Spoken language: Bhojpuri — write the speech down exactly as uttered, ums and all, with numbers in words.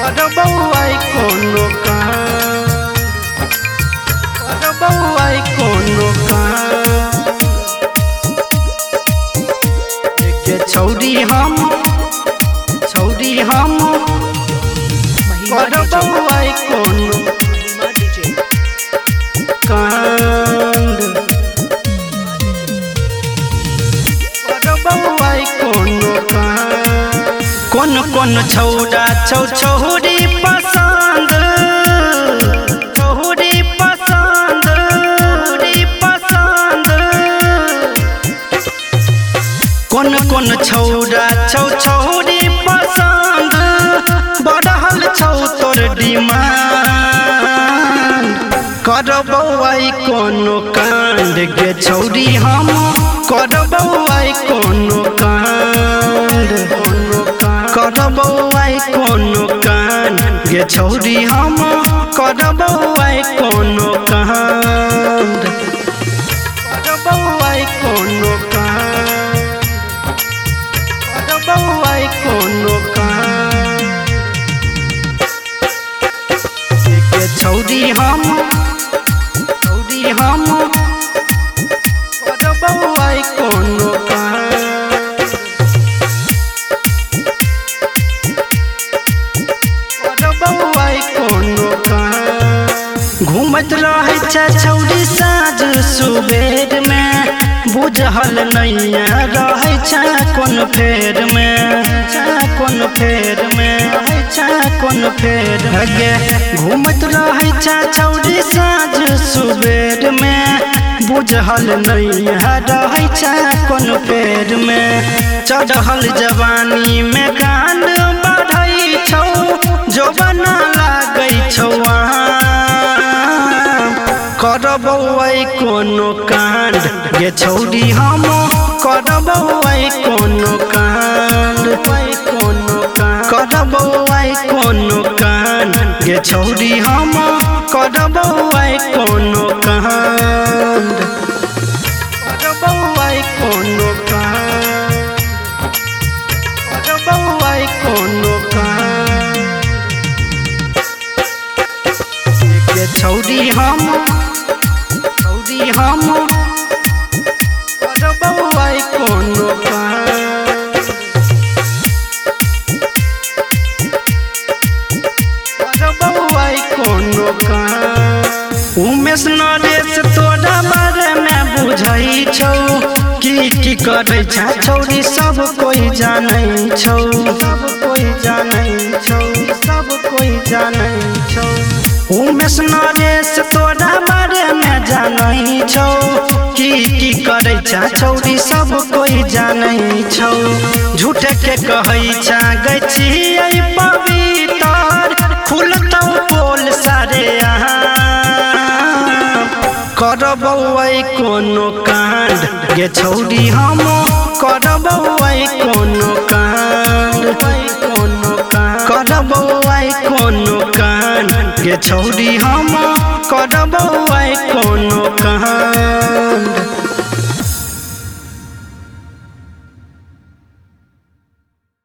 करबौ आई कोनो कांड करबौ आई कोनो कांड के छौरी हम छौरी हम करबौ आई कोनो कांड करबौ आई कोनो कांड कौन कौन छौरा छौ छौरी पसंद छौरी पसंद छौरी पसंद कौन कौन छौरा छौ छौरी पसंद बढ़ल छौ तोर डिमांड करबौ आई कोनो कांड गे छौरी हम करबौ आई कोनो कांड करबौ आई कोनो कांड गे छौरी हम करबौ आई कोनो कांड करबौ आई कोनो कांड करबौ आई कोनो कांड गे छौरी हम छौरी हम करबौ आई कोनो घूमत रहे छै छौरी साँझ सुबेर में बुझल नैया रहे छै कोन फेर में कोन फेर में रहे छै कोन फेर गे घूमत रहे छै छौरी साँझ सुबेर में बुझल नैया रहे छै कोन फेर में चढ़ल जवानी में कांड बढ़ै छौ जोबना लागै छौ करबौ आई कोनो कांड गे छौरी हम करबौ आई कोनो कांड करबौ आई कोनो कांड गे छौरी हम करबौ आई कोनो कांड करबौ आई कोनो कांड करबौ आई कोनो कांड गे छौरी हम छौरी हम करबौ आई कोनो कांड करबौ आई कोनो कांड उमेश नरेश तोरा बारे में बुझै छौ की की करै छै छौरी सब कोई जानै छौ सब कोई जानै छौ सब कोई जानै छौ उमेश नरेश तोरा बारे में जानै छौ की की करै छै छौरी सब कोई जानै छौ झूठे के कहै छै गै छियै पवित्र खुलतौ पोल सारे अहाँ करबौ आई कोनो कांड गे छौरी हम करबौ आई कोनो कांड करबौ आई कोनो कांड गे छौरी हम करबौ आई कोनो